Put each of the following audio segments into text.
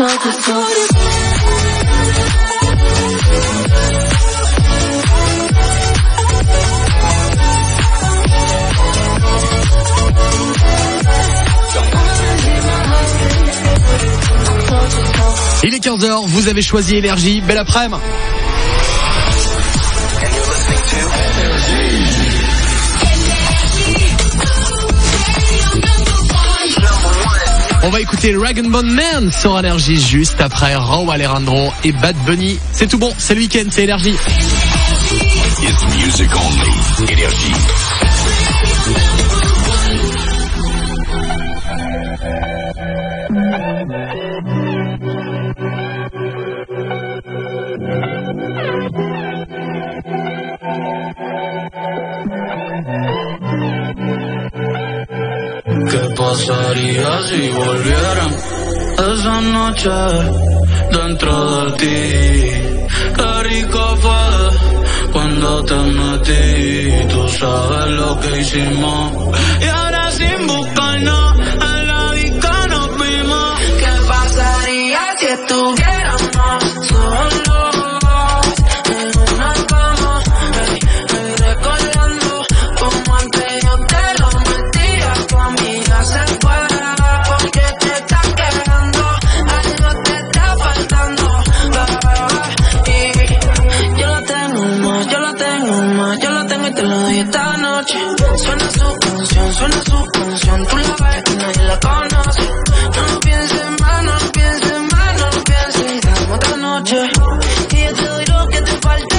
Il est 15h, vous avez choisi Énergie, belle après-midi. On va écouter Rag & Bone Man sur Énergie juste après Rauw Alejandro et Bad Bunny. C'est tout bon, c'est le week-end, c'est Énergie. It's music only, Énergie. ¿Qué pasaría si volvieran esa noche dentro de ti? Qué rico fue cuando te metí. Tú sabes lo que hicimos y ahora sin buscarnos en la disco nos vimos. ¿Qué pasaría si estuviéramos solos? Esta noche suena su canción, tú la ves y nadie la conoce. No lo pienses más, no lo pienses más, no lo pienses y dame otra noche. Y yo te doy lo que te falte,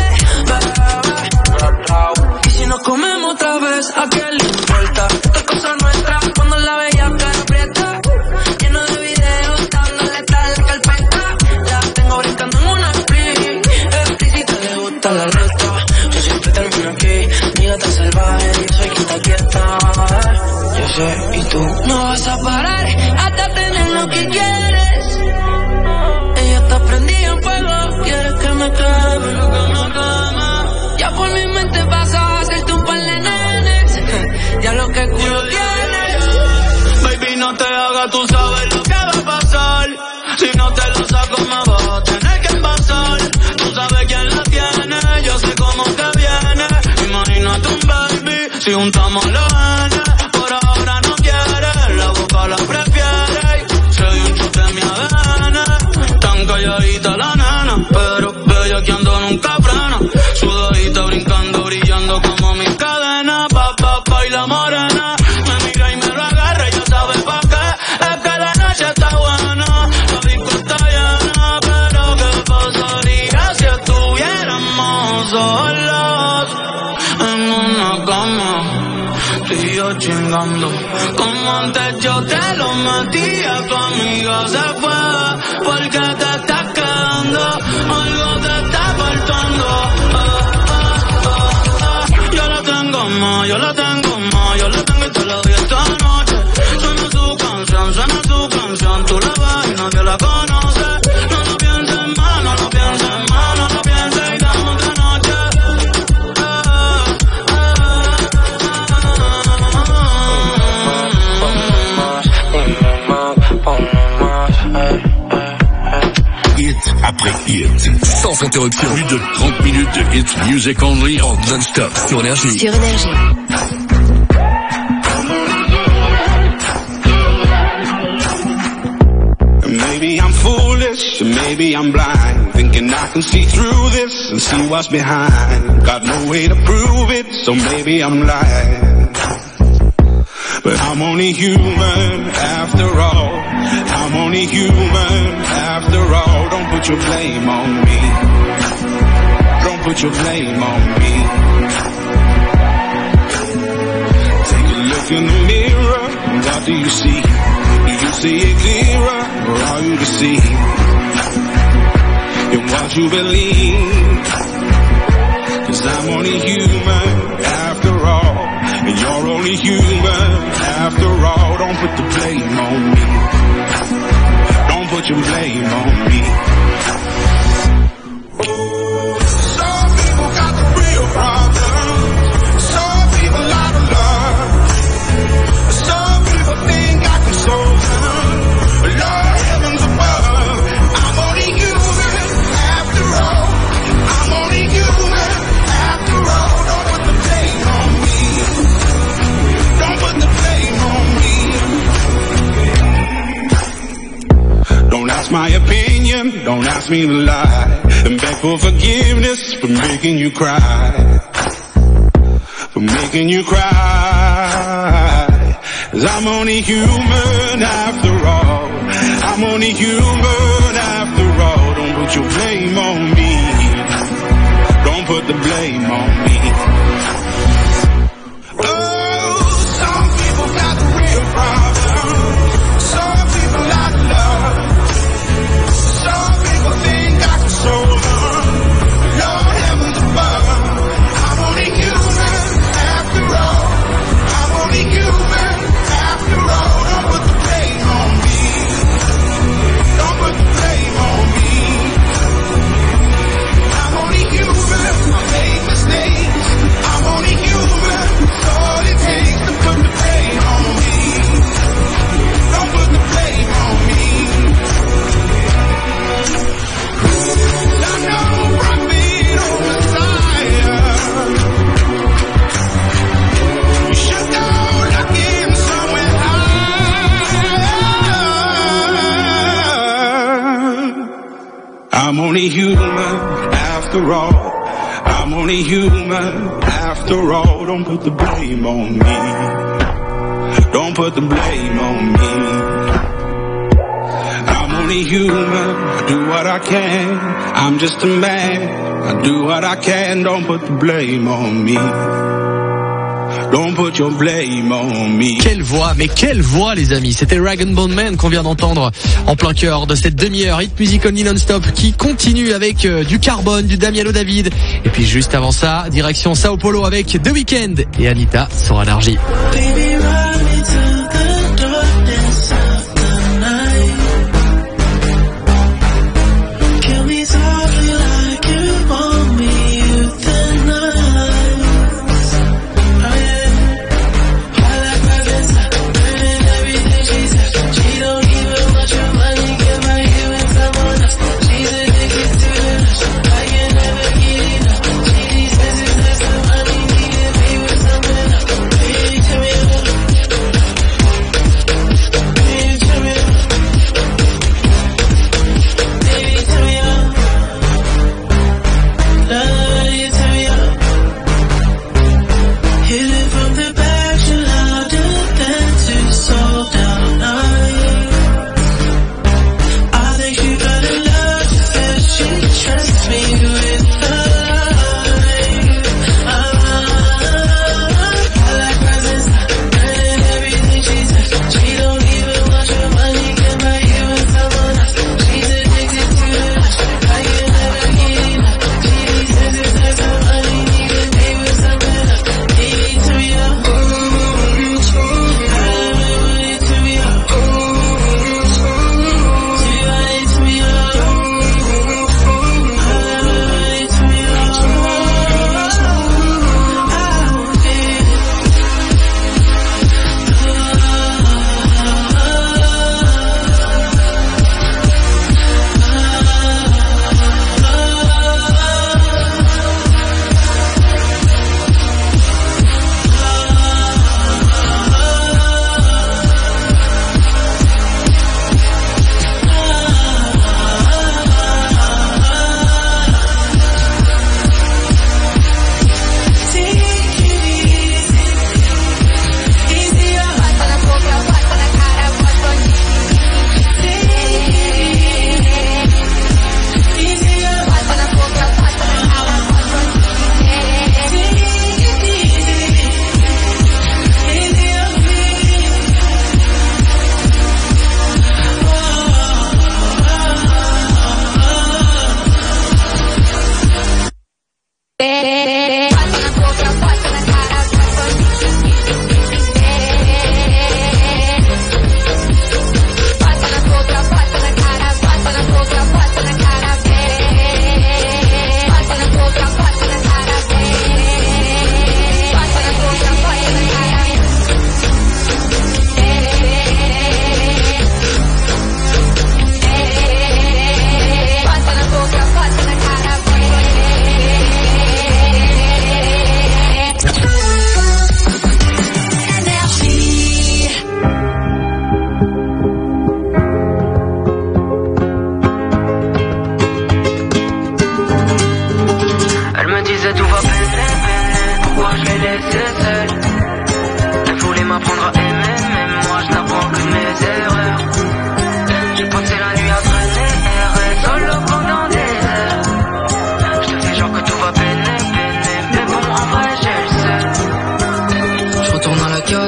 y si nos comemos otra vez, ¿a quién le importa? Esta es cosa nuestra, cuando la veía cara aprieta. Lleno de videos, dándole tal la carpeta. La tengo brincando en una split, si te le gusta la resta. Yo siempre termino aquí. Tan salvaje, yo soy quien te quieta. Yo sé, y tú no vas a parar hasta tener lo que quieres. Ella está prendida en fuego, quieres que me queme. Ya por mi mente vas a hacerte un par de nenes. Ya lo que culo tienes. Baby, no te hagas, tú sabes lo que va a pasar. Si no te lo saco me vas a tener que pasar. Tú sabes quién la tiene, yo sé cómo te viene. Imagínate un baby, si juntamos los genes. Por ahora no quiere, la boca la prefiere. Se dio un chute en mi ADN. Tan calladita la nena, pero bellaqueando nunca frena. Sudadita brincando, brillando como mis cadenas. Pa' y la morena me mira y me lo agarra, ya sabe pa' qué. Es que la noche está buena, la disco está llena. Pero ¿qué pasaría si estuviéramos solos en una cama, tú y yo chingando? Como antes yo te lo metía, tu amiga se fue porque te estás quedando, algo te está faltando. Yo la tengo más, yo la tengo más, yo la tengo y te la doy esta noche. Suena su canción, tú la ves y nadie la conoce. No lo pienses más, no lo pienses más, no lo pienses y dame otra noche. Après hit, sans interruption, plus de 30 minutes de hit music only en non-stop sur Énergie. Sur Énergie. Maybe I'm foolish, maybe I'm blind, thinking I can see through this and see what's behind. Got no way to prove it, so maybe I'm lying. But I'm only human after all. I'm only human after all. Don't put your blame on me. Don't put your blame on me. Take a look in the mirror, what do you see? Do you see it clearer, or are you deceived in what you believe? 'Cause I'm only human after all, and you're only human after all. Don't put the blame on me. Don't put your blame on me. Some people got the real problems. Some people out of love. Some people think I can solve them. Lord, heavens above, ask me to lie and beg for forgiveness for making you cry. For making you cry. 'Cause I'm only human after all. I'm only human after all. Don't put your blame on me. Don't put the blame on me. Oh, some people got the real problem. Some people like love. Some people think I can solve them. Lord heavens above. I'm only human after all. I'm only human after all. Don't put the blame on me. Don't put the blame on me. I'm only human. I make mistakes. I'm only human. That's all it takes to put the blame on me. Don't put the blame on me. I'm no prophet or Messiah. You should go looking somewhere higher. I'm only human after all. I'm only human after all. Don't put the blame on me. Don't put the blame on me. I'm only human. I do what I can. I'm just a man. I do what I can. Don't put the blame on me. Don't put your blame on me. Quelle voix, mais quelle voix les amis. C'était Rag & Bone Man qu'on vient d'entendre en plein cœur de cette demi-heure Hit Music Only non-stop qui continue avec du Carbone, du Damiano David. Et puis juste avant ça, direction Sao Paulo avec The Weeknd et Anita sur Énergie.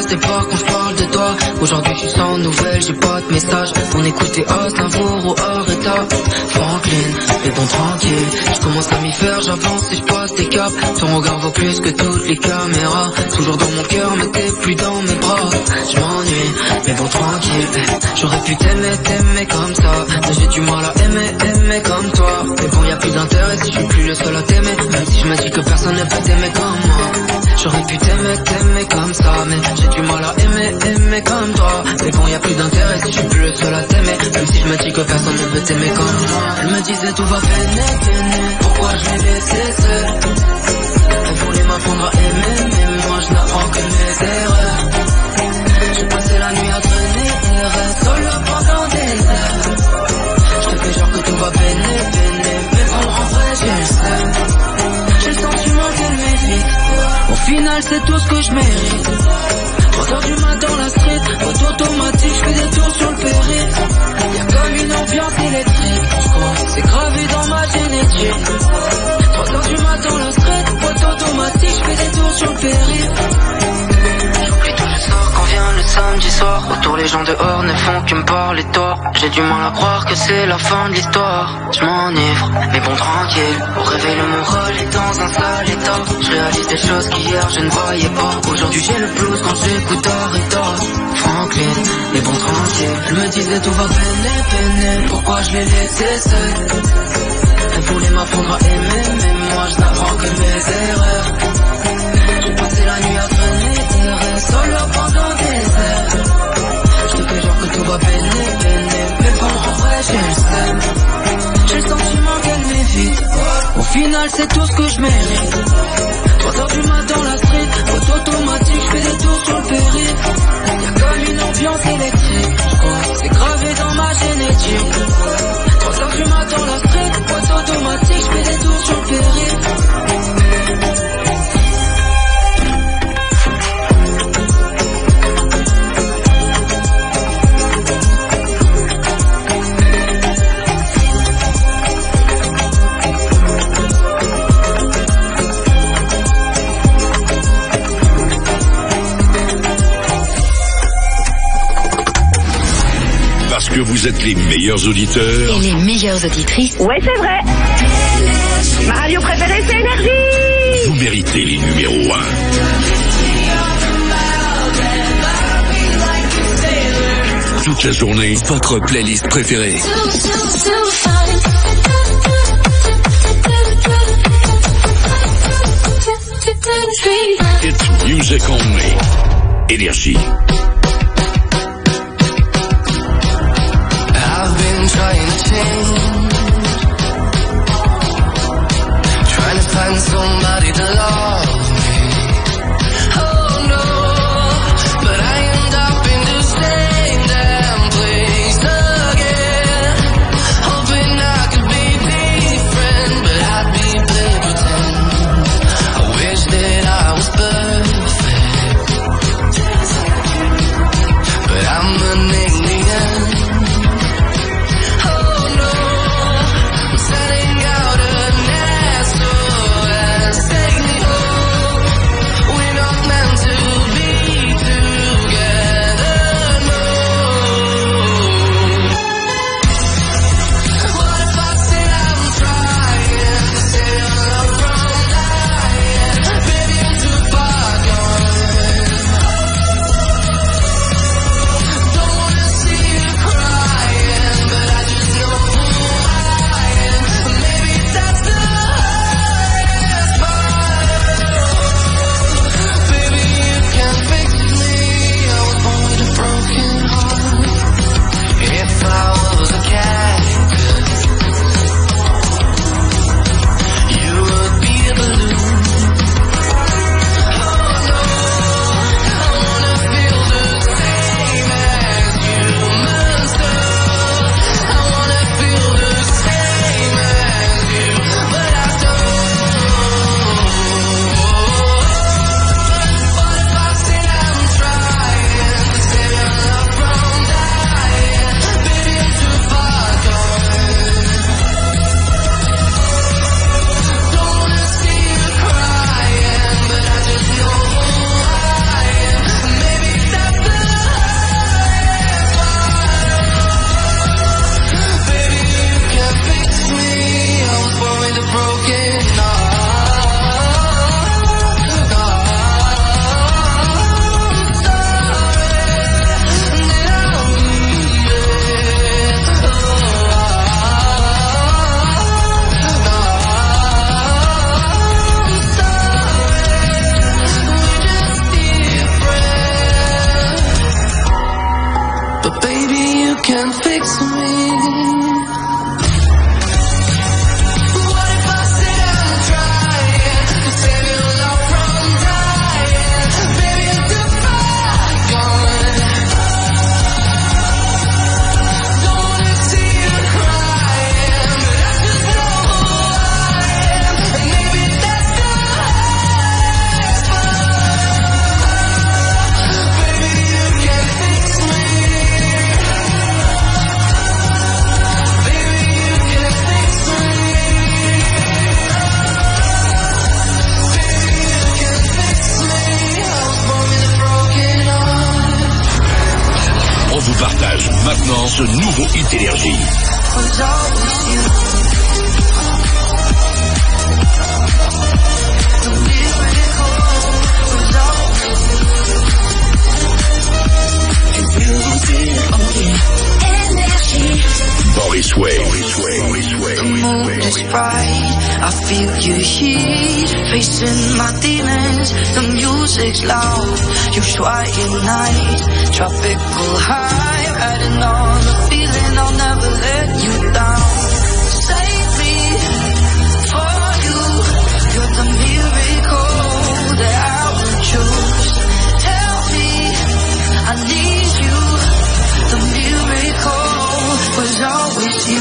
postais pas quand je parle de toi. Aujourd'hui je suis sans nouvelles, j'ai pas de message. On écoutait Aznavour ou Arrêta Franklin, mais bon tranquille. Je commence à m'y faire, j'avance et je passe des caps. Ton regard vaut plus que toutes les caméras. Toujours dans mon cœur mais t'es plus dans mes bras. Je m'ennuie, mais bon tranquille. J'aurais pu t'aimer comme ça, mais j'ai du mal à aimer comme toi. Mais bon y'a plus d'intérêt si je suis plus le seul à t'aimer. Même si je me dis que personne ne peut t'aimer comme moi. J'aurais pu t'aimer comme ça, mais j'ai du mal à aimer comme toi. Mais bon y'a plus d'intérêt si je suis plus le seul à t'aimer. Même si je me dis que personne ne peut t'aimer comme moi. Elle me disait tout va peiner, pourquoi je l'ai laissé seul. Elle voulait m'apprendre à aimer, mais moi je n'apprends que mes erreurs. J'ai passé la nuit à traîner, solo pendant des heures. Je te fais genre que tout va peiner, mais bon en vrai j'ai le seum. J'ai le sentiment qu'elle mérite. Au final c'est tout ce que je mérite. 3h du matin dans la street, auto automatique, je fais des tours sur le périph'. Y'a comme une ambiance électrique, c'est gravé dans ma génétique. 3h du matin dans la street, auto automatique, je fais des tours sur le périph'. J'oublie tout le sort quand vient le samedi soir. Autour les gens dehors ne font que me parler tort. J'ai du mal à croire que c'est la fin de l'histoire. Je m'enivre, mais bon tranquille. Au réveil mon rôle est dans un sale état. Je réalise des choses qu'hier je ne voyais pas. Aujourd'hui j'ai le blues quand j'écoute Arrêta Franklin, mais bon tranquille. Elle me disait tout va peiner, pourquoi je l'ai laissé seul. Elle voulait m'apprendre à aimer, mais moi je n'apprends que mes erreurs. J'ai passé la nuit à traîner, solo pendant des heures. Je te fais genre que tout va peiner, mais bon en vrai j'ai le seum. J'ai le sentiment qu'elle m'évite. Au final c'est tout ce que je mérite. 3h du matin dans la street, auto automatique, je fais des tours sur le périph'. Y'a comme une ambiance électrique, c'est gravé dans ma génétique. 3h du matin dans la street, auto automatique, je fais des tours sur le périph'. Parce que vous êtes les meilleurs auditeurs. Et les meilleures auditrices. Ouais, c'est vrai. Ma radio préférée, c'est Énergie. Vous méritez les numéros 1. Toute la journée, votre playlist préférée. It's music only. Énergie. Trying to change, trying to find somebody to love me. Oh no, but I end up in the same damn place again. Hoping I could be different, but I'd be playing pretend. I wish that I was perfect, but I'm an alien. Setting out an SOS ce nouveau hit Énergie. was always you. The miracle was always you. You really did. Oh yeah. Energy. Boris Way. The moon is bright, I feel your heat, facing my demons, the music's loud, you try at night, tropical high, riding on the feeling, I'll never let you down, save me, for you, you're the miracle that I will choose, tell me, I need you, the miracle was always you.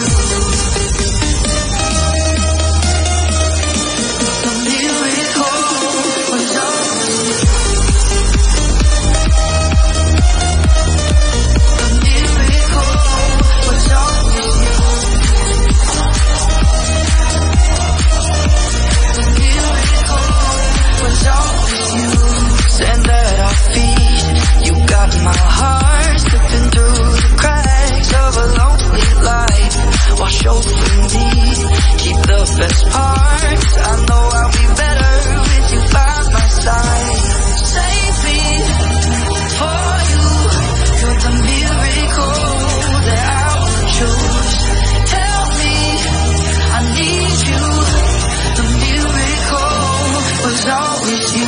Stand at our feet, you got my heart slipping through the cracks of a lonely life. Wash over me, keep the best parts. I know I'll be better with you by my side. Save me for you, you're the miracle that I will choose. Tell me I need you, the miracle was always you.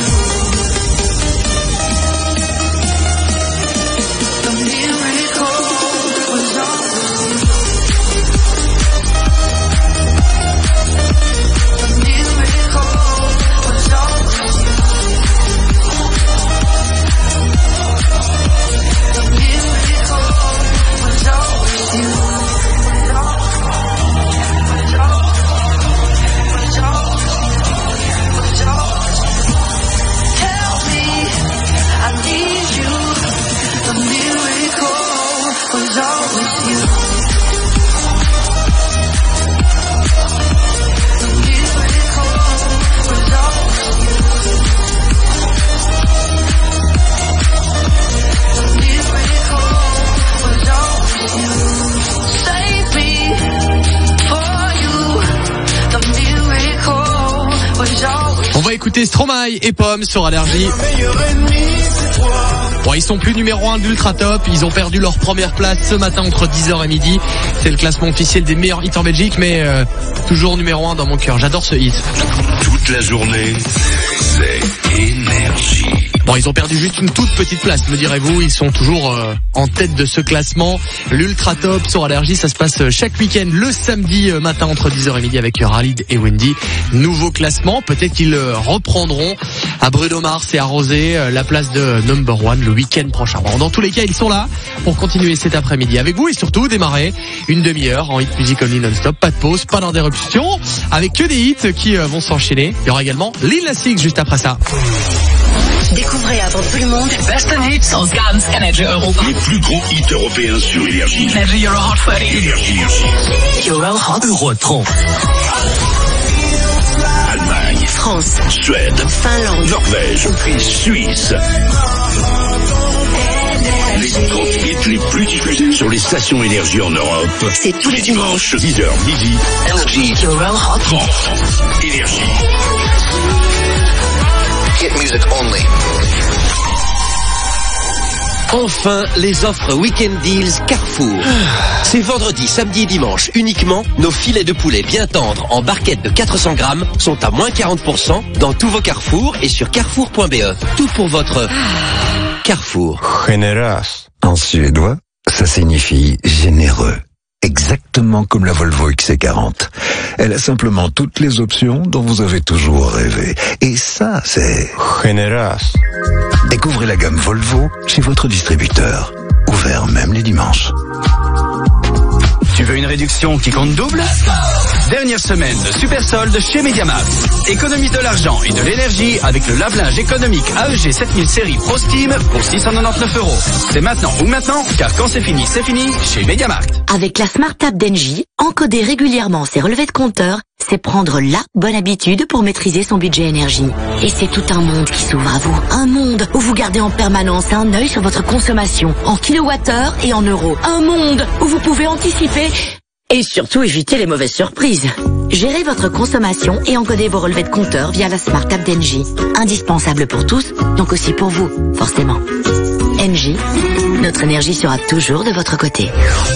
On va écouter Stromae et Pomme sur Énergie. Bon, ils sont plus numéro 1 d'Ultra Top. Ils ont perdu leur première place ce matin entre 10h et midi. C'est le classement officiel des meilleurs hits en Belgique, mais toujours numéro 1 dans mon cœur. J'adore ce hit. Toute la journée, c'est Énergie. Bon, ils ont perdu juste une toute petite place, me direz-vous. Ils sont toujours en tête de ce classement. L'Ultra Top sur Énergie, ça se passe chaque week-end le samedi matin entre 10h et midi avec Khalid et Wendy. Nouveau classement, peut-être qu'ils reprendront à Bruno Mars et à Rosé la place de number 1 le week-end prochain. Bon, dans tous les cas, ils sont là pour continuer cet après-midi avec vous et surtout démarrer une demi-heure en hit music only non-stop. Pas de pause, pas d'interruption, avec que des hits qui vont s'enchaîner. Il y aura également Lil Nas X juste après ça. Découvrez avant tout le monde Best Hits aus ganz Energy Europa. Les plus gros hits européens sur Énergie. Energy Euro Hot 40. Énergie. Euro Hot Euro 30. Allemagne. France. Suède. Finlande. Norvège. Autriche. Suisse. Les 30 hits les plus diffusés sur les stations Énergie en Europe. C'est tous les dimanches. 10h midi. Energy Euro Hot 30. Énergie. Hit music only. Enfin, les offres Weekend Deals Carrefour. C'est vendredi, samedi et dimanche uniquement. Nos filets de poulet bien tendres en barquette de 400 grammes sont à moins 40% dans tous vos Carrefour et sur carrefour.be. Tout pour votre Carrefour. Generös. En suédois, ça signifie généreux. Exactement comme la Volvo XC40. Elle a simplement toutes les options dont vous avez toujours rêvé. Et ça, c'est Generös. Découvrez la gamme Volvo chez votre distributeur. Ouvert même les dimanches. Tu veux une réduction qui compte double ? Dernière semaine de super solde chez Mediamarkt. Économise de l'argent et de l'énergie avec le lave-linge économique AEG 7000 série Pro Steam pour 699 €. C'est maintenant ou maintenant, car quand c'est fini chez Mediamarkt. Avec la Smart App d'Engie, encodez régulièrement ses relevés de compteur, c'est prendre la bonne habitude pour maîtriser son budget énergie. Et c'est tout un monde qui s'ouvre à vous. Un monde où vous gardez en permanence un œil sur votre consommation, en kilowattheure et en euros. Un monde où vous pouvez anticiper et surtout éviter les mauvaises surprises. Gérez votre consommation et encodez vos relevés de compteur via la Smart App d'Engie. Indispensable pour tous, donc aussi pour vous, forcément. Engie, notre énergie sera toujours de votre côté.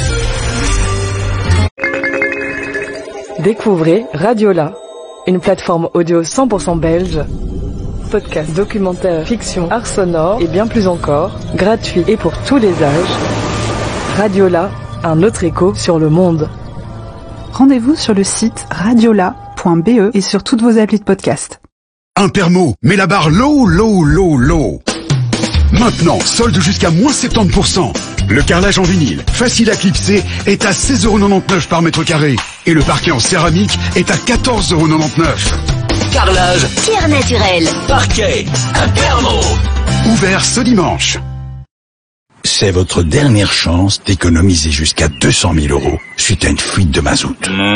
Découvrez Radiola, une plateforme audio 100% belge. Podcast, documentaire, fiction, art sonore et bien plus encore, gratuit et pour tous les âges. Radiola, un autre écho sur le monde. Rendez-vous sur le site radiola.be et sur toutes vos applis de podcast. Impermo, mets la barre low. Maintenant, solde jusqu'à moins 70%. Le carrelage en vinyle, facile à clipser, est à 16,99€ par mètre carré. Et le parquet en céramique est à 14,99€. Carrelage, Pierre naturelle, parquet, Impermo. Ouvert ce dimanche. C'est votre dernière chance d'économiser jusqu'à 200 000 € suite à une fuite de mazout.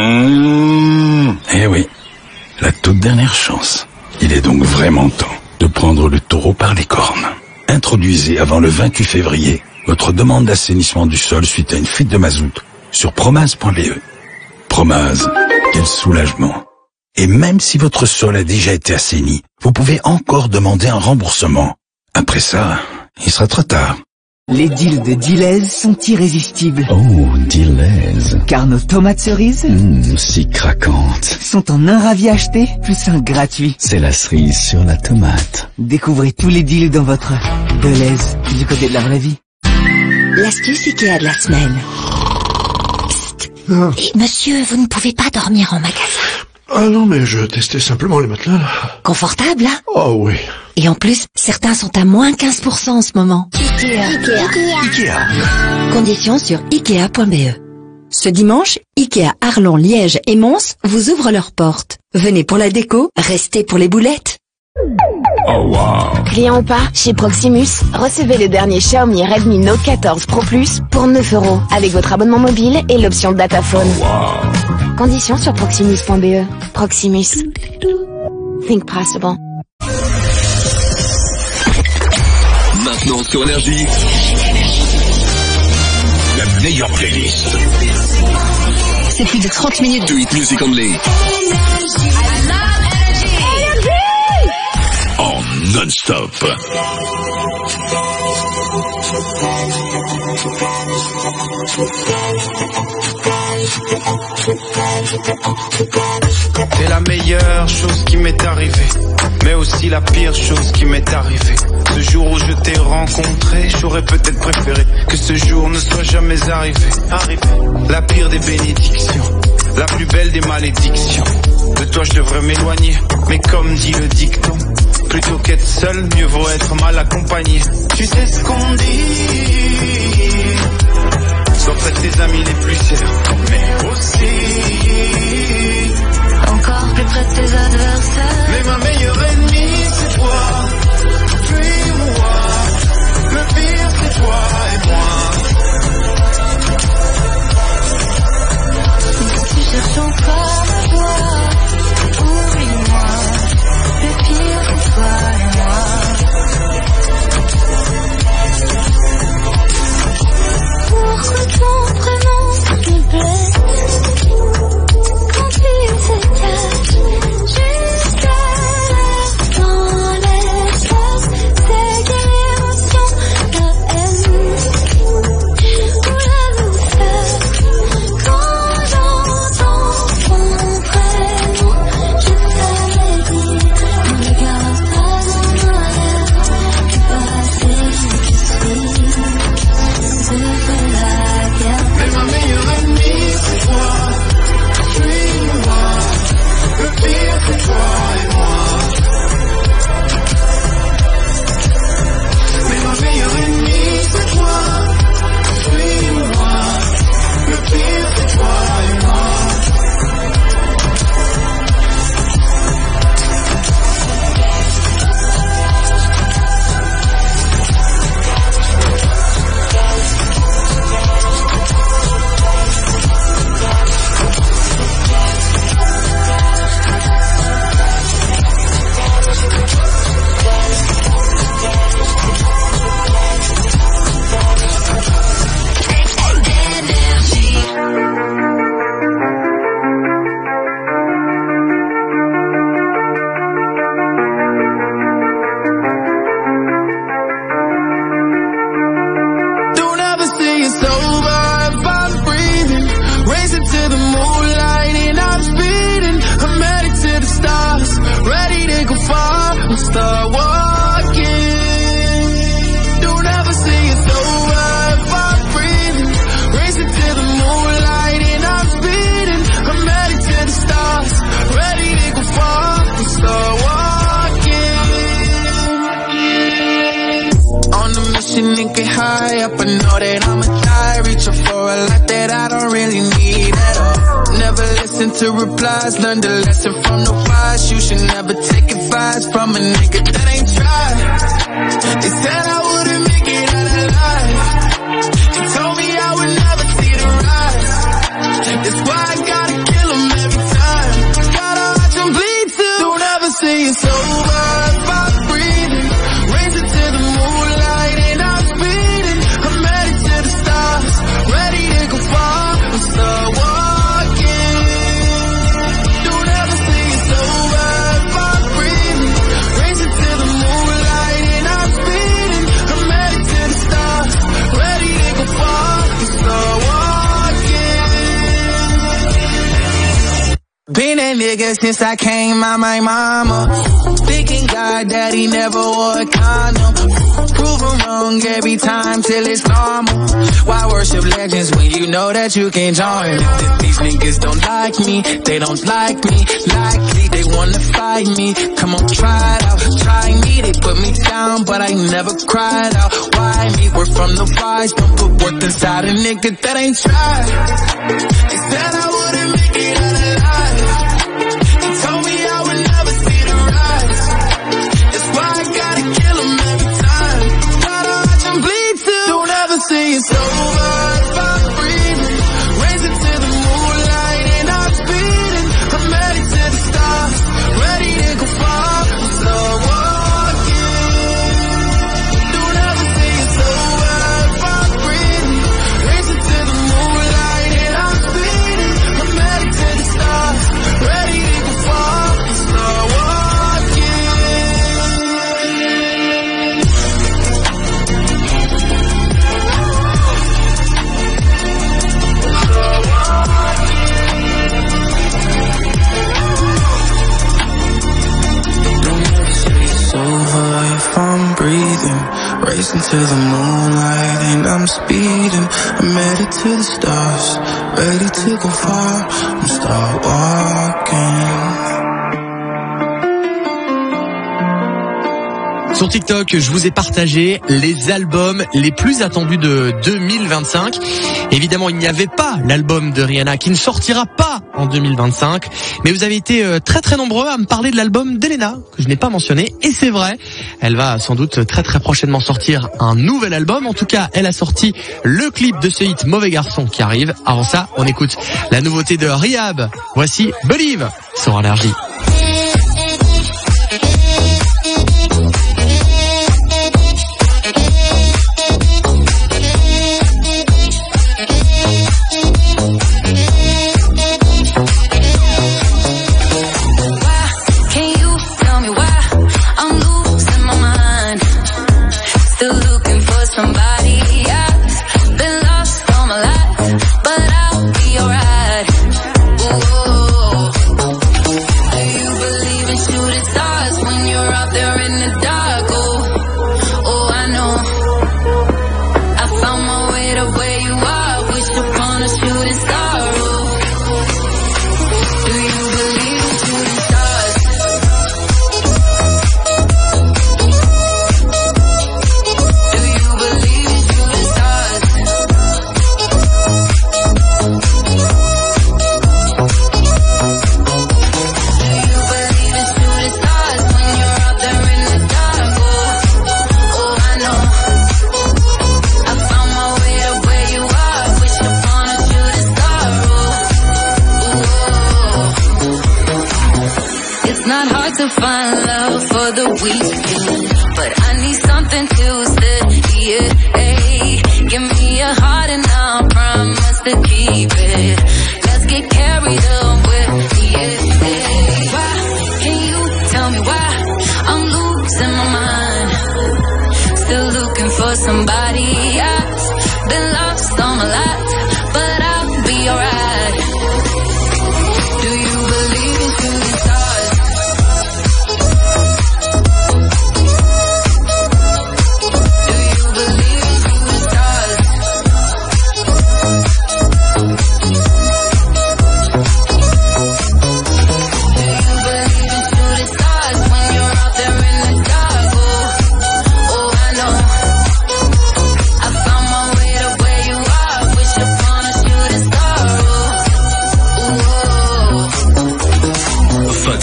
Eh oui, la toute dernière chance. Il est donc vraiment temps de prendre le taureau par les cornes. Introduisez avant le 28 février votre demande d'assainissement du sol suite à une fuite de mazout sur promaz.be. Promaz, quel soulagement. Et même si votre sol a déjà été assaini, vous pouvez encore demander un remboursement. Après ça, il sera trop tard. Les deals de Deleuze sont irrésistibles. Oh, Deleuze. Car nos tomates cerises Si craquantes. sont en un ravi acheté plus un gratuit. C'est la cerise sur la tomate. Découvrez tous les deals dans votre Deleuze du côté de la vraie vie. l'astuce Ikea de la semaine. Et monsieur, vous ne pouvez pas dormir en magasin. Ah non, mais je testais simplement les matelas, là. Confortable, hein? Oh oui. Et en plus, certains sont à moins 15% en ce moment. Ikea. Conditions sur Ikea.be. Ce dimanche, Ikea Arlon, Liège et Mons vous ouvrent leurs portes. Venez pour la déco, restez pour les boulettes. Oh wow. Client ou pas, chez Proximus, recevez le dernier Xiaomi Redmi Note 14 Pro Plus pour 9€ avec votre abonnement mobile et l'option Dataphone. Conditions sur proximus.be. Proximus. Think possible. Maintenant sur Énergie, la meilleure playlist. C'est plus de 30 minutes de hit music only. En non-stop. C'est la meilleure chose qui m'est arrivée, mais aussi la pire chose qui m'est arrivée. Ce jour où je t'ai rencontré, j'aurais peut-être préféré que ce jour ne soit jamais arrivé. La pire des bénédictions, la plus belle des malédictions. De toi je devrais m'éloigner, mais comme dit le dicton, plutôt qu'être seul, mieux vaut être mal accompagné. Tu sais ce qu'on dit, sois près de tes amis les plus chers, mais aussi encore plus près de tes adversaires. Mais ma meilleure ennemie c'est toi, puis moi. Le pire c'est toi et moi. Si tu cherches encore la joie, oublie-moi. Le pire c'est toi et moi. Pourquoi ton prénom s'il te plaît? up, I know that I'ma die. Reaching for a lot that I don't really need at all. Never listen to replies, learn the lesson from the wise. You should never take advice from a nigga that ain't tried. They said I wouldn't make it out alive. They told me I would never see the rise. That's why I gotta kill them every time. Gotta watch them bleed too. Don't ever say it's over if I'm breathing. Racing to the moonlight and I'm speeding. I'm headed to the stars, ready to go far. I'm start walking. Don't ever say it's over if I'm breathing. Racing to the moonlight and I'm speeding. I'm headed to the stars, ready to go far. I'm start walking. Been that nigga since I came out my mama. Thinking God that he never wore a condom. Proven wrong every time till it's normal. Why worship legends when you know that you can join? These niggas don't like me, they don't like me. Likely they wanna fight me. Come on, try it out, try me. They put me down, but I never cried out. Why me? We're from the wise. Don't put worth inside a nigga that ain't tried. They said I wouldn't make it out alive. They told me I would never see the rise. That's why I gotta kill them every time. Gotta watch them bleed too. Don't ever say it's over if I'm breathing. Racing to the moonlight and I'm speeding. I'm headed to the stars, ready to go far. I'm slow walking. Don't ever say it's over if I'm breathing. Racing to the moonlight and I'm speeding. I'm headed to the stars, ready to go far. I'm slow walking. Over if I'm breathing, racing to the moonlight and I'm speeding. I'm headed to the stars, ready to go far. I'm start walking. Sur TikTok, je vous ai partagé les albums les plus attendus de 2025. Évidemment, il n'y avait pas l'album de Rihanna qui ne sortira pas en 2025. Mais vous avez été très très nombreux à me parler de l'album d'Elena, que je n'ai pas mentionné. Et c'est vrai, elle va sans doute très très prochainement sortir un nouvel album. En tout cas, elle a sorti le clip de ce hit Mauvais Garçon qui arrive. Avant ça, on écoute la nouveauté de Rihab. Voici Believe sur Énergie.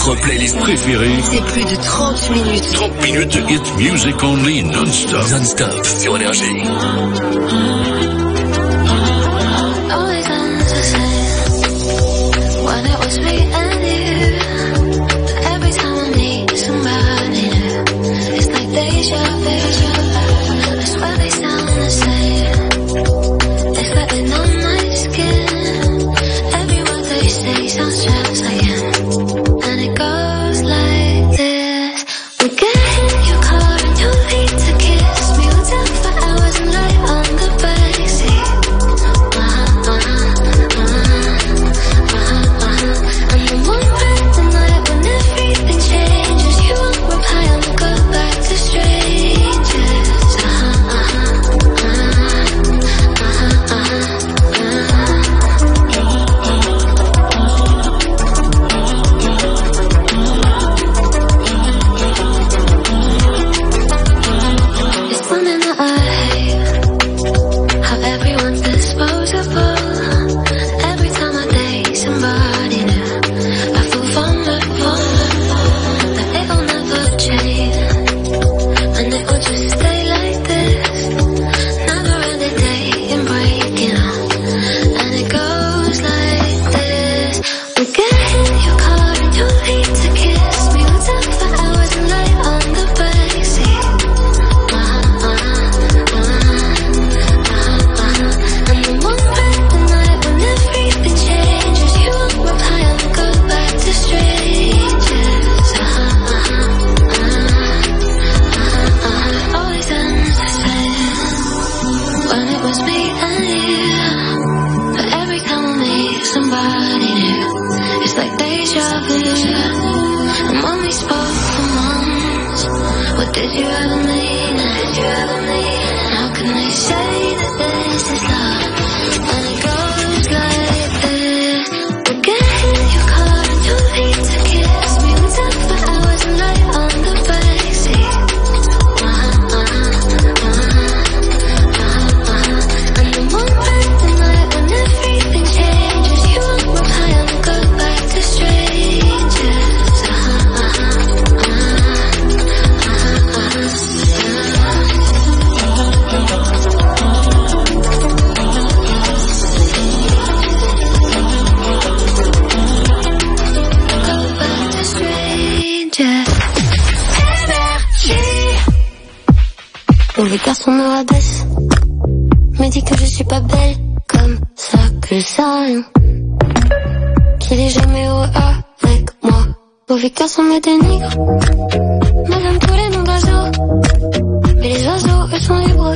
votre playlist préférée. C'est plus de 30 minutes. 30 minutes de hit music only non-stop. Non-stop sur Énergie. Les garçons me rabaissent, me dit que je suis pas belle, comme ça que ça rien, qu'il est jamais heureux avec moi. Mauvais garçon me dénigre, me donne tous les noms d'oiseaux, mais les oiseaux eux sont libres.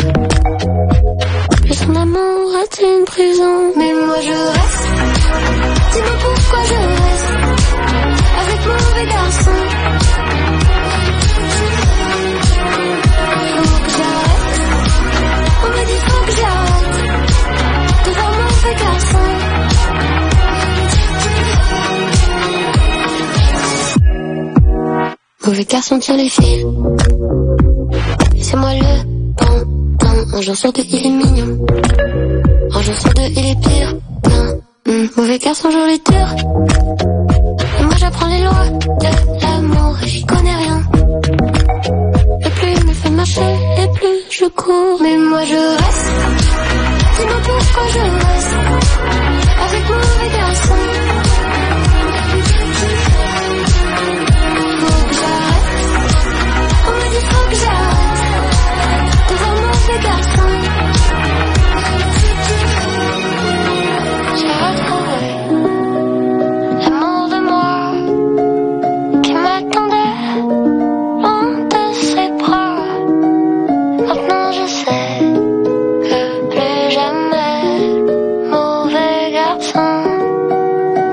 Le son d'amour est une prison, mais moi je reste. Dis-moi pourquoi je reste avec mon mauvais garçon. On me dit faut que j'arrête de voir mon mauvais garçon. Mauvais garçon tire les fils, c'est moi le pantin. Un jour sur deux il est mignon, un jour sur deux il est pire. Mauvais garçon je lui tire, et moi j'apprends les lois de l'amour et j'y connais rien. Et plus il me fait marcher et plus je cours, mais moi je reste. Dis-moi pourquoi je reste avec mon mauvais garçon. Faut que j'arrête, on me dit faut que j'arrête de voir mon mauvais garçon. J'ai retrouvé l'amour de moi qui m'attendait loin de ses bras. Maintenant je sais que plus jamais mauvais garçon.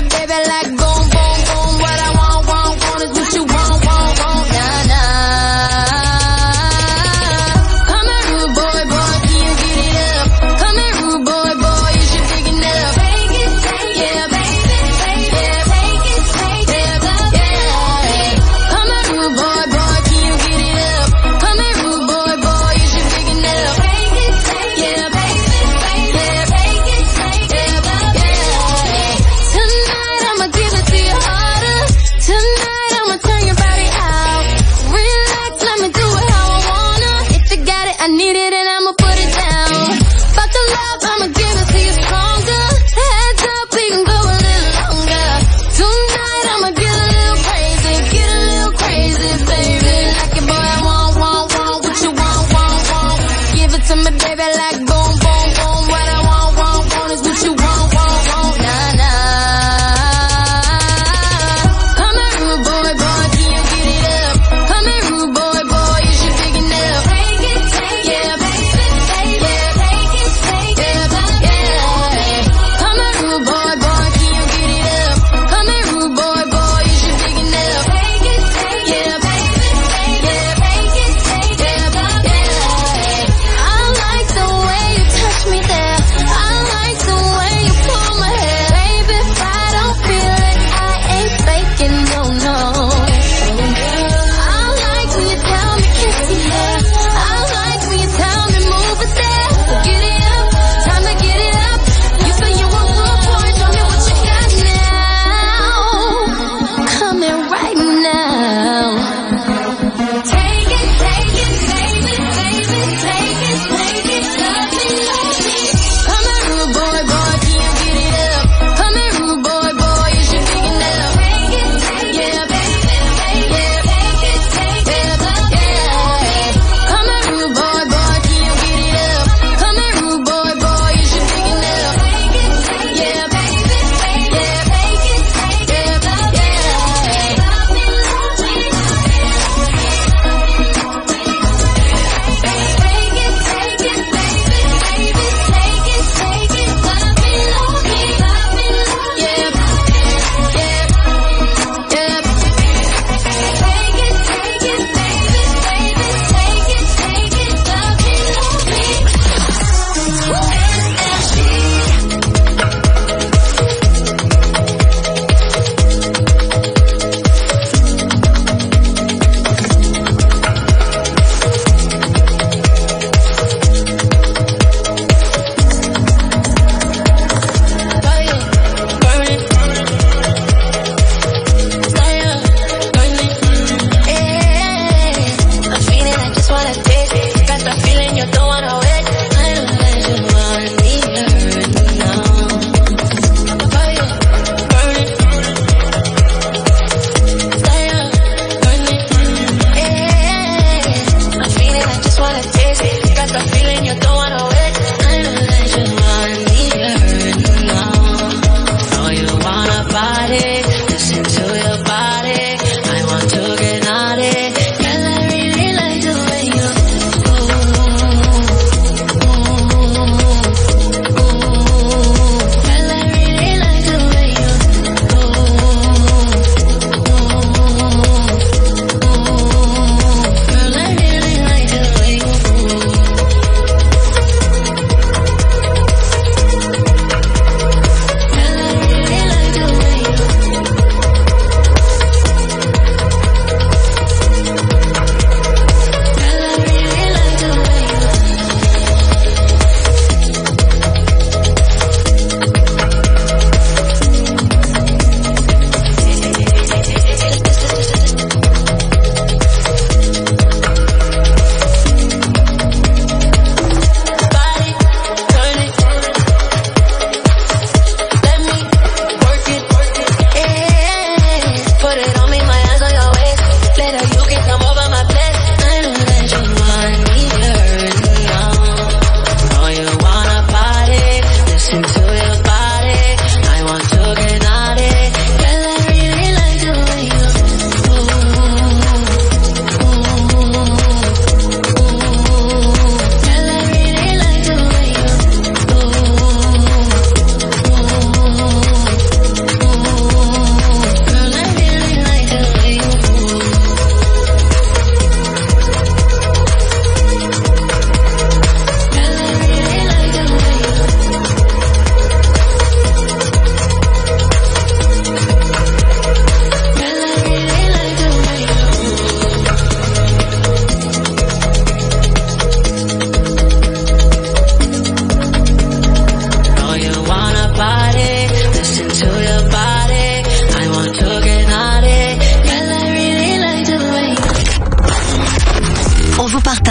baby, like boom, boom, boom. What I want is what you want, nah, nah. Come here, rude boy, boy, can you get it up? Come here, rude boy, boy, you should big enough. Take it, yeah, baby, yeah, take it, yeah, yeah. Come here, rude boy, boy, can you get it up? Come here, rude boy, boy, you should big enough. Take it, yeah, baby, yeah, take it, yeah, yeah. Tonight I'ma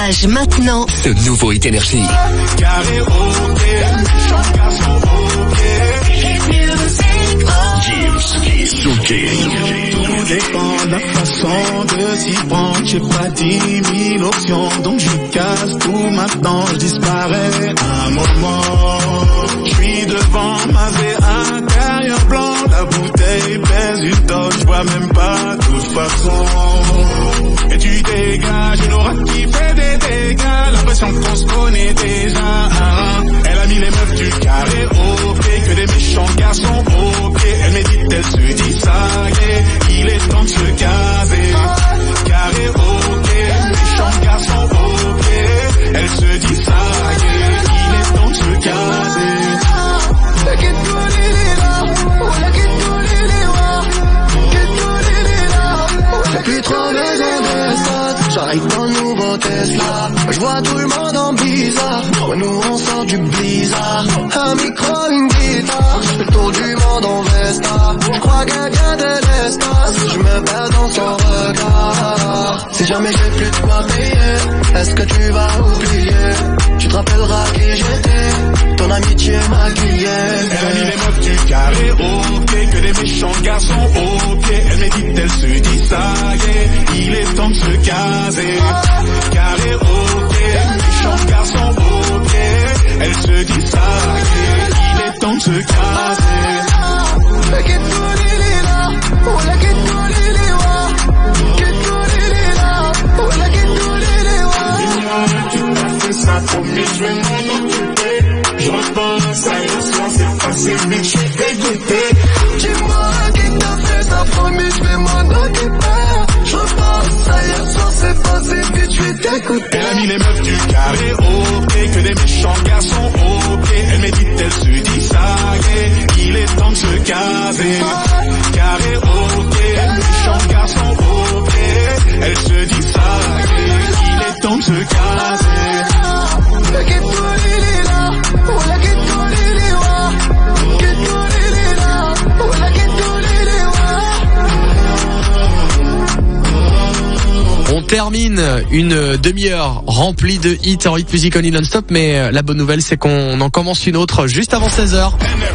Partage maintenant ce nouveau Hit Énergie. Carré OK, méchant garçon OK. Gims, Suki. Tout dépend de la façon de s'y prendre. J'ai pas 10 000 options, donc je casse tout maintenant. Je disparais un moment. Je suis devant ma intérieur blanc. La bouteille pèse une tonne, je vois même pas de toute façon. Et tu dégages une aura qui fait des dégâts. L'impression qu'on se connaît déjà. Elle a mis les meufs du carré OK, que des méchants garçons OK. Elle médite, elle se dit ça y est, il est temps de se caser. Carré OK, méchant garçon OK. Elle se dit ça y est, il est temps de se caser. J'ai plus trop besoin de stats, j'arrive dans le nouveau Tesla. Je vois tout le monde en bizarre, nous on sort du blizzard. Un micro, une guitare, je fais le tour du monde en Vesta. Je crois qu'elle vient de l'espace, je me perds dans son regard. Si jamais j'ai plus de quoi payer, est-ce que tu vas oublier? Tu te rappelleras qui j'étais, ton amitié maquillée. Elle a mis les meufs du carré OK, que des méchants garçons OK. Elle médite, elle se dit ça y est, il est temps de se caser. Carré OK, méchant garçon OK. Elle se dit ça y est, il est temps de se caser. Je repense à l'histoire, c'est passé vite, je suis dégoûté. Dis-moi qui t'a fait ça, promis, je vais m'en occuper. Je repense à l'histoire, c'est passé vite, je suis dégoûté. Elle a mis les meufs du carré OK, que des méchants garçons OK. Elle médite, elle se dit ça y est, il est temps de se caser. Carré OK, méchant garçon OK. Elle se dit ça y est, il est temps de se caser. On termine une demi-heure remplie de hits en Hit Music Only non-stop, mais la bonne nouvelle c'est qu'on en commence une autre juste avant 16h.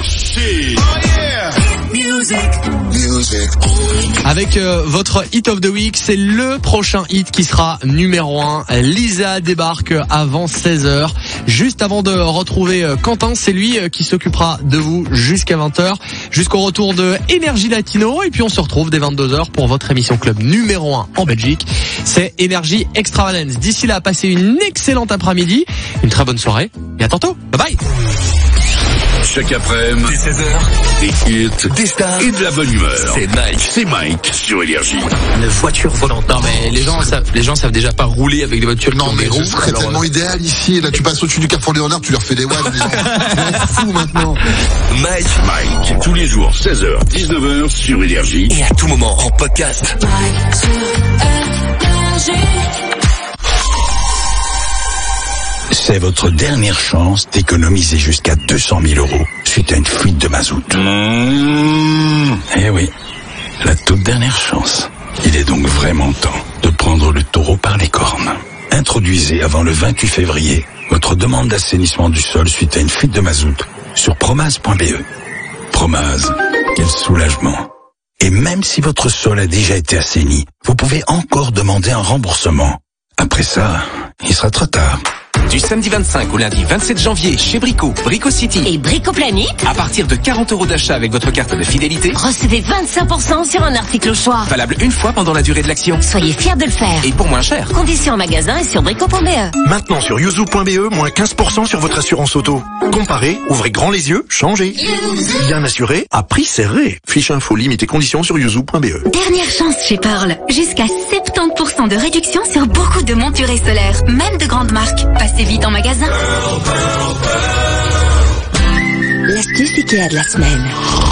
Avec votre Hit of the Week, c'est le prochain hit qui sera numéro 1. Lisa débarque avant 16h. Juste avant de retrouver Quentin, c'est lui qui s'occupera de vous jusqu'à 20h, jusqu'au retour de Énergie Latino. Et puis on se retrouve dès 22h pour votre émission club numéro 1 en Belgique. C'est Énergie Extravagance. D'ici là, passez une excellente après-midi, une très bonne soirée et à tantôt. Bye bye. Chaque après-midi, dès 16h, des hits, des stars et de la bonne humeur. C'est Mike sur Énergie. Une voiture volante. Non mais les gens savent déjà pas rouler avec des voitures. Non mais ce serait tellement idéal ici. Là tu passes au-dessus du Carrefour Léonard, tu leur fais des watts. Les gens fou maintenant. Mike, tous les jours 16h, 19h sur Énergie et à tout moment en podcast. Mike sur Énergie. C'est votre dernière chance d'économiser jusqu'à 200 000 € suite à une fuite de mazout. Eh oui, la toute dernière chance. Il est donc vraiment temps de prendre le taureau par les cornes. Introduisez avant le 28 février votre demande d'assainissement du sol suite à une fuite de mazout sur promase.be. Promase, quel soulagement. Et même si votre sol a déjà été assaini, vous pouvez encore demander un remboursement. Après ça, il sera trop tard. Du samedi 25 au lundi 27 janvier chez Brico, Brico City et Brico Planet. À partir de 40 € d'achat avec votre carte de fidélité, recevez 25% sur un article au choix. Valable une fois pendant la durée de l'action. Soyez fiers de le faire. Et pour moins cher. Conditions en magasin et sur brico.be. Maintenant sur yuzu.be, moins 15% sur votre assurance auto. Comparez, ouvrez grand les yeux, changez. Bien assuré, à prix serré. Fiche info, limite et conditions sur yuzu.be. Dernière chance chez Pearl. Jusqu'à 70% de réduction sur beaucoup de montures et solaires, même de grandes marques. Passez vite en magasin. L'astuce Ikea de la semaine.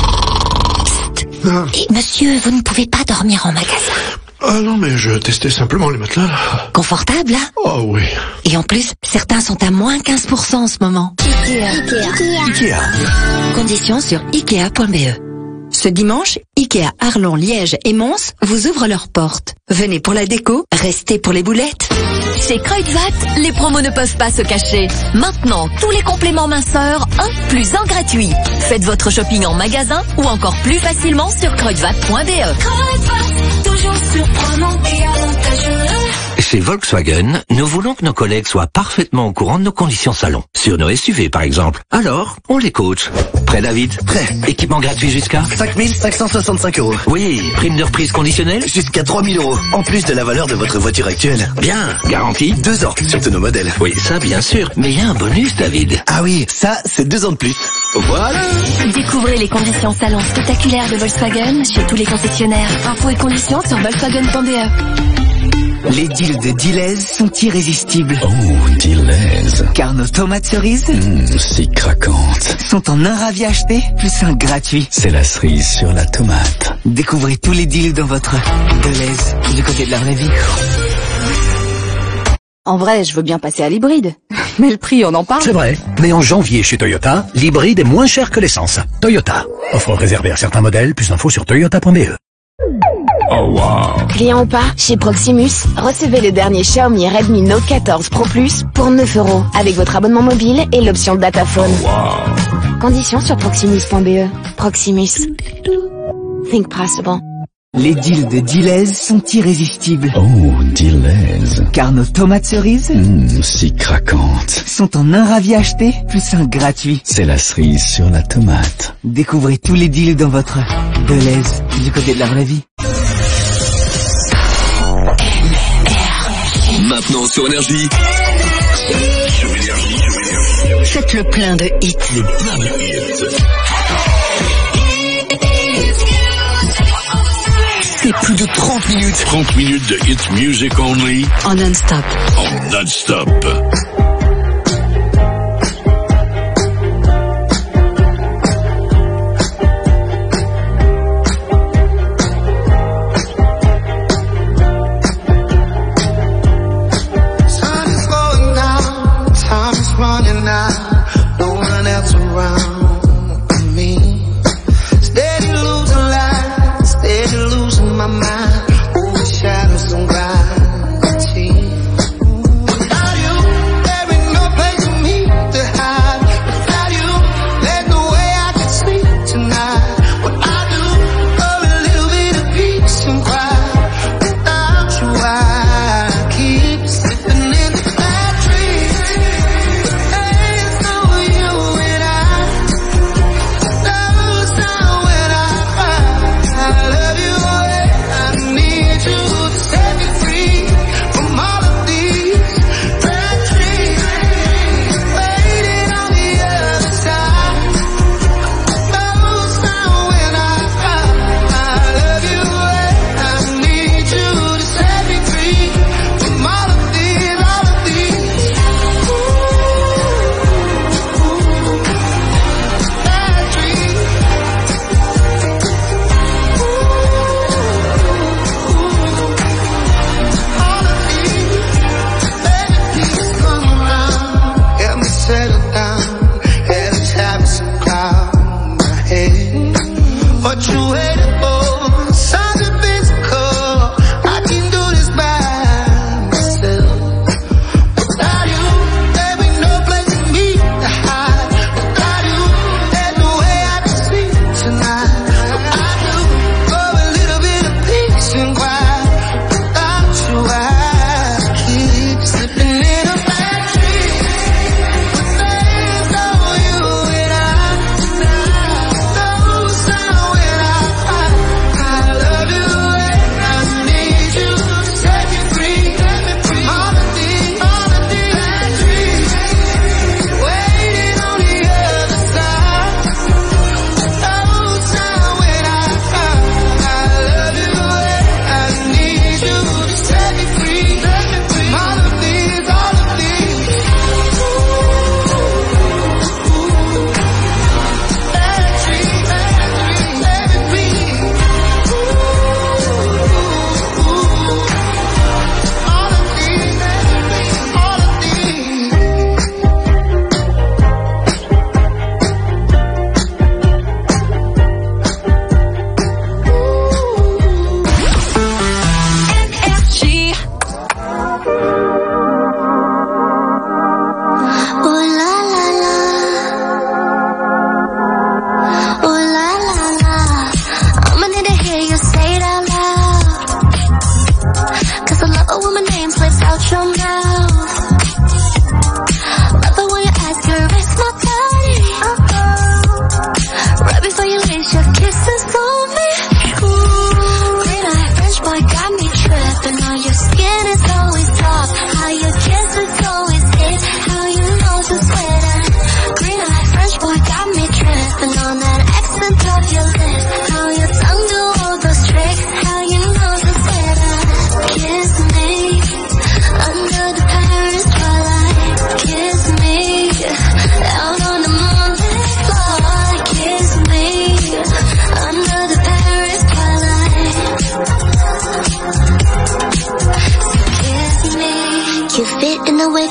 Et monsieur, vous ne pouvez pas dormir en magasin. Ah non, mais je testais simplement les matelas, là. Confortable, hein? Oh oui. Et en plus, certains sont à moins 15% en ce moment. Ikea. Conditions sur Ikea.be. Ce dimanche, Ikea, Arlon, Liège et Mons vous ouvrent leurs portes. Venez pour la déco, restez pour les boulettes. Chez Kruidvat, les promos ne peuvent pas se cacher. Maintenant, tous les compléments minceurs, 1 plus 1 gratuit. Faites votre shopping en magasin ou encore plus facilement sur kruidvat.be. Kruidvat, toujours surprenant et avantageux. Chez Volkswagen, nous voulons que nos collègues soient parfaitement au courant de nos conditions salon. Sur nos SUV, par exemple. Alors, on les coach. Prêt, David? Prêt. Équipement gratuit jusqu'à 5565 €. Oui. Prime de reprise conditionnelle Jusqu'à 3000 €. En plus de la valeur de votre voiture actuelle. Bien. Garantie 2 ans sur tous nos modèles. Oui, ça, bien sûr. Mais il y a un bonus, David. Ah oui, ça, c'est 2 ans de plus. Voilà. Découvrez les conditions salon spectaculaires de Volkswagen chez tous les concessionnaires. Infos et conditions sur volkswagen.be. Les deals de Deleuze sont irrésistibles. Oh, Deleuze. Car nos tomates cerises Si craquantes. sont en un ravi acheté plus un gratuit. C'est la cerise sur la tomate. Découvrez tous les deals dans votre Deleuze, du côté de la vraie vie. En vrai, je veux bien passer à l'hybride. Mais le prix, on en parle. C'est vrai. Mais en janvier chez Toyota, l'hybride est moins cher que l'essence. Toyota. Offre réservée à certains modèles. Plus d'infos sur toyota.be. Oh wow. Client ou pas, chez Proximus, recevez le dernier Xiaomi Redmi Note 14 Pro Plus pour 9 € avec votre abonnement mobile et l'option Dataphone. Wow. Conditions sur proximus.be. Proximus. Think possible. Les deals de Deleuze sont irrésistibles. Oh, Deleuze. Car nos tomates cerises Si craquantes. sont en un ravi acheté plus un gratuit. C'est la cerise sur la tomate. Découvrez tous les deals dans votre Deleuze, du côté de la vraie vie. Maintenant sur Énergie. Faites le plein de hits. Le plein de hits. C'est plus de 30 minutes. 30 minutes de hit music only. En non-stop. En non-stop.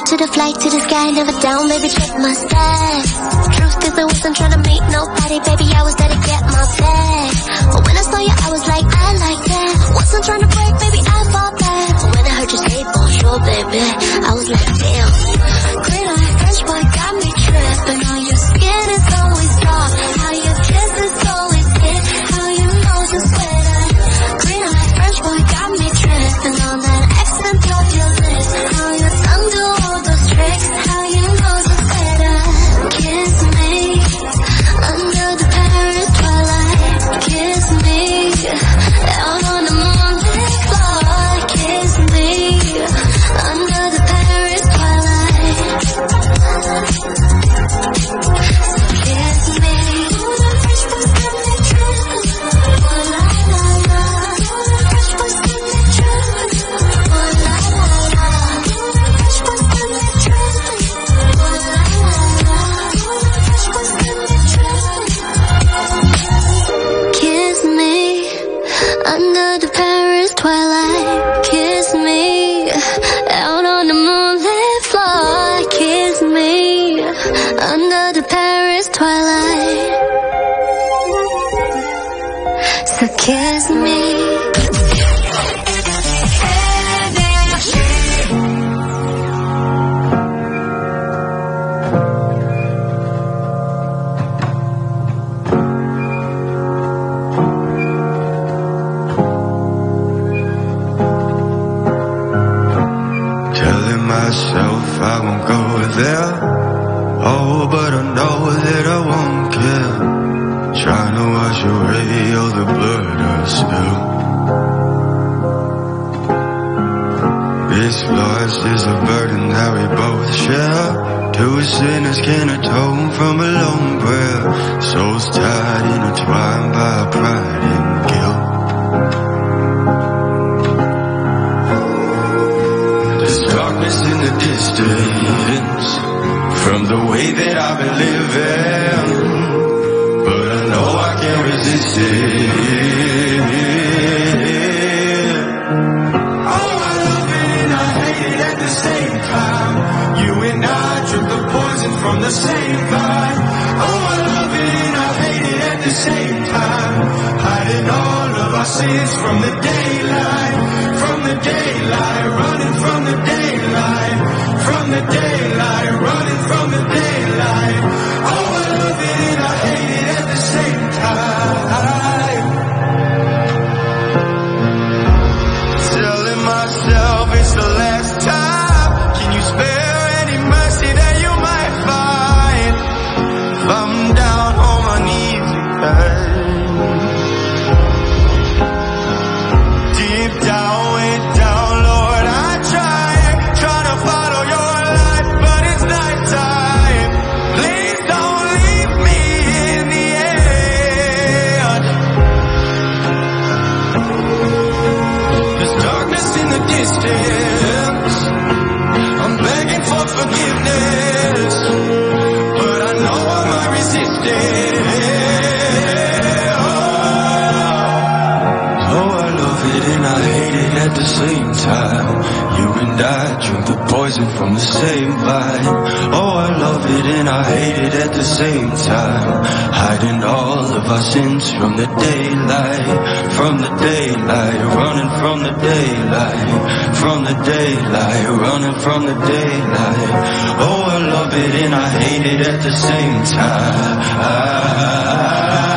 to the flight to the sky, never down, baby, check my stats. Truth is I wasn't trying to make nobody, baby, I was there to get my bag. But when I saw you, I was like, I like that. Wasn't trying to break, baby, I fought back. But when I heard you say bonjour, baby, I was like, damn. Green eye, French boy got me tripping. How your skin is always soft, how your kiss is always hit, how your nose is sweater. Green eye, French boy got me tripping on that accent of your lips. How your tongue do all those tricks, how your nose is sweater. Kiss me under the Paris twilight. Kiss me out on the moonlit floor. Kiss me under the Paris twilight. Kiss me. Kiss me under the Paris twilight. Kiss me out on the moonlit floor. Kiss me under the Paris twilight. So kiss me. Telling myself I won't go there. Oh, but I know that I won't care. Trying to wash away all the blood I spill. This loss is a burden that we both share. Two sinners can atone from a lone prayer. Souls tied, intertwined by pride and guilt. There's darkness in the distance from the way that I've been living, but I know I can't resist it. Oh, I love it and I hate it at the same time. You and I drink the poison from the same vine. Oh, I love it and I hate it at the same time. Hiding all of our sins from the daylight, running from the daylight, running from the daylight. Oh, I love it and I hate it at the same time. Telling myself it's the last time. Can you spare any mercy that you might find? If I'm down on my knees again. Deep down, way down, Lord, I try to follow your light, but it's nighttime. Please don't leave me in the end. There's darkness in the distance. I'm begging for forgiveness, but I know I might resist it. Oh, I love it and I hate it at the same time. You and I drink the poison from the same vine. Oh, I love it and I hate it at the same time. Hiding all of our sins from the daylight, running from the daylight, running from the daylight. Oh, I love it and I hate it at the same time.